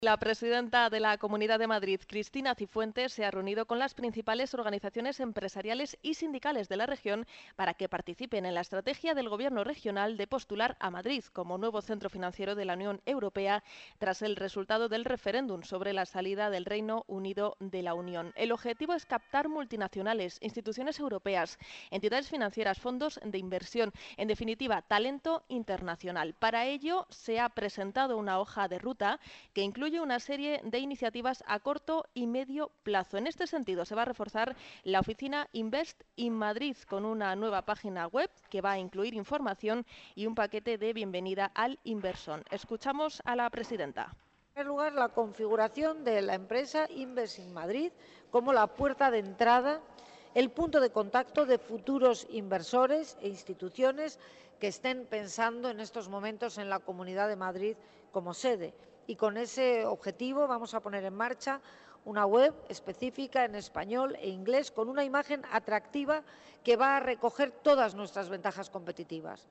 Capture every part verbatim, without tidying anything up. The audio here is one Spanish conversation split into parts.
La presidenta de la Comunidad de Madrid, Cristina Cifuentes, se ha reunido con las principales organizaciones empresariales y sindicales de la región para que participen en la estrategia del Gobierno regional de postular a Madrid como nuevo centro financiero de la Unión Europea tras el resultado del referéndum sobre la salida del Reino Unido de la Unión. El objetivo es captar multinacionales, instituciones europeas, entidades financieras, fondos de inversión, en definitiva, talento internacional. Para ello, se ha presentado una hoja de ruta que incluye una serie de iniciativas a corto y medio plazo. En este sentido, se va a reforzar la oficina Invest in Madrid con una nueva página web que va a incluir información y un paquete de bienvenida al inversor. Escuchamos a la presidenta. En primer lugar, la configuración de la empresa Invest in Madrid como la puerta de entrada, el punto de contacto de futuros inversores e instituciones que estén pensando en estos momentos en la Comunidad de Madrid como sede. Y con ese objetivo vamos a poner en marcha una web específica en español e inglés con una imagen atractiva que va a recoger todas nuestras ventajas competitivas.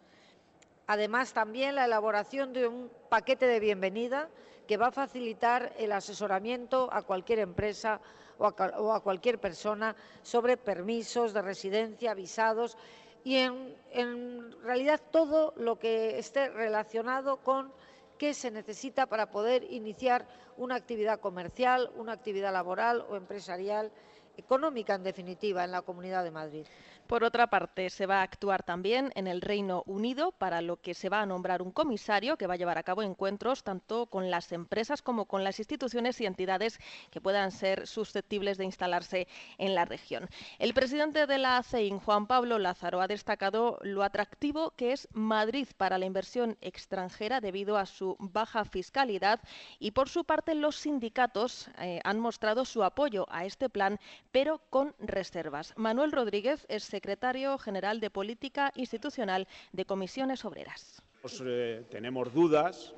Además, también la elaboración de un paquete de bienvenida que va a facilitar el asesoramiento a cualquier empresa o a, o a cualquier persona sobre permisos de residencia, visados y en, en realidad todo lo que esté relacionado con qué se necesita para poder iniciar una actividad comercial, una actividad laboral o empresarial, económica en definitiva, en la Comunidad de Madrid. Por otra parte, se va a actuar también en el Reino Unido, para lo que se va a nombrar un comisario que va a llevar a cabo encuentros tanto con las empresas como con las instituciones y entidades que puedan ser susceptibles de instalarse en la región. El presidente de la A C E I N, Juan Pablo Lázaro, ha destacado lo atractivo que es Madrid para la inversión extranjera debido a su baja fiscalidad y, por su parte, los sindicatos eh, han mostrado su apoyo a este plan, pero con reservas. Manuel Rodríguez es secretario general de Política Institucional de Comisiones Obreras. Pues, eh, tenemos dudas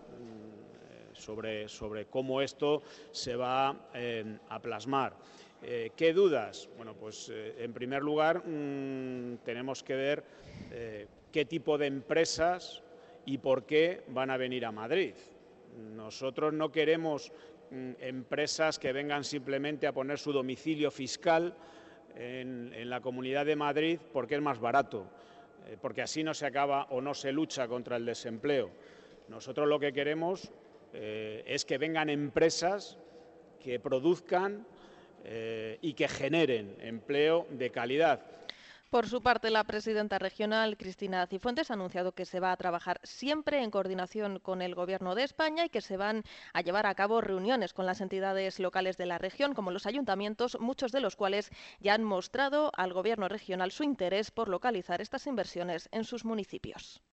eh, sobre, sobre cómo esto se va eh, a plasmar. Eh, ¿Qué dudas? Bueno, pues eh, en primer lugar mmm, tenemos que ver eh, qué tipo de empresas y por qué van a venir a Madrid. Nosotros no queremos mmm, empresas que vengan simplemente a poner su domicilio fiscal En, en la Comunidad de Madrid porque es más barato, eh, porque así no se acaba o no se lucha contra el desempleo. Nosotros lo que queremos eh, es que vengan empresas que produzcan eh, y que generen empleo de calidad. Por su parte, la presidenta regional, Cristina Cifuentes, ha anunciado que se va a trabajar siempre en coordinación con el Gobierno de España y que se van a llevar a cabo reuniones con las entidades locales de la región, como los ayuntamientos, muchos de los cuales ya han mostrado al Gobierno regional su interés por localizar estas inversiones en sus municipios.